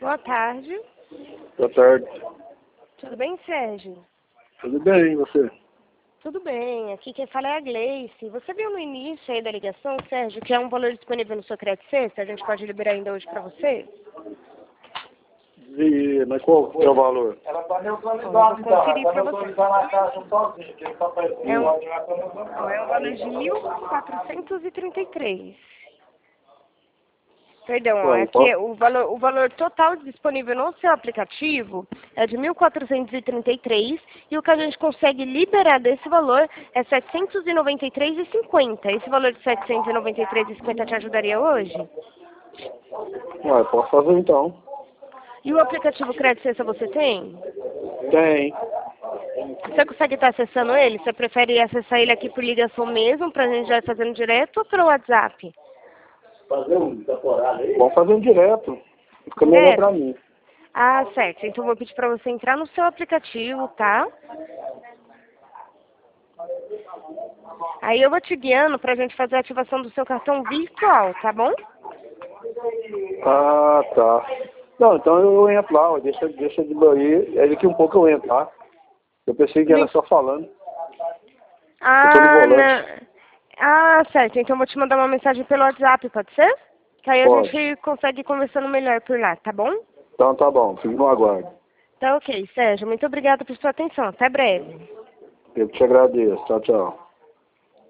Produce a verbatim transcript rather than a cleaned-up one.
Boa tarde. Boa tarde. Tudo bem, Sérgio? Tudo bem, e você? Tudo bem. Aqui quem fala é a Gleice. Você viu no início aí da ligação, Sérgio, que é um valor disponível no seu crédito sexta? A gente pode liberar ainda hoje para você? E, mas qual é o valor? Ela tá neutralizada, Ó, eu vou então. conferir Ela tá pra você. neutralizada na caixa sozinha, que ele tá aparecendo. É um, Ela tá neutralizada. ó, é um valor de mil quatrocentos e trinta e três. Perdão, ó, Ué, aqui qual? o valor, o valor total disponível no seu aplicativo é de mil quatrocentos e trinta e três e o que a gente consegue liberar desse valor é setecentos e noventa e três e cinquenta. Esse valor de setecentos e noventa e três e cinquenta te ajudaria hoje? Ué, posso fazer então. E o aplicativo Crédito Sexta você tem? Tem. Você consegue estar acessando ele? Você prefere acessar ele aqui por ligação mesmo, pra gente já ir fazendo direto, ou pelo WhatsApp? Vamos fazer um direto. Fica melhor Direto? pra mim. Ah, certo. Então eu vou pedir para você entrar no seu aplicativo, tá? Aí eu vou te guiando pra gente fazer a ativação do seu cartão virtual, tá bom? Ah, tá. Não, então eu entro lá, ó, deixa, deixa de aí, aí daqui um pouco eu entro, tá? Eu pensei que era só falando. Eu tô no Ah, volante. não. Ah, certo. Então eu vou te mandar uma mensagem pelo WhatsApp, pode ser? Que aí a Pode. gente consegue ir conversando melhor por lá, tá bom? Então tá bom, fico no aguardo. Tá ok, Sérgio. Muito obrigada por sua atenção. Até breve. Eu te agradeço. Tchau, tchau.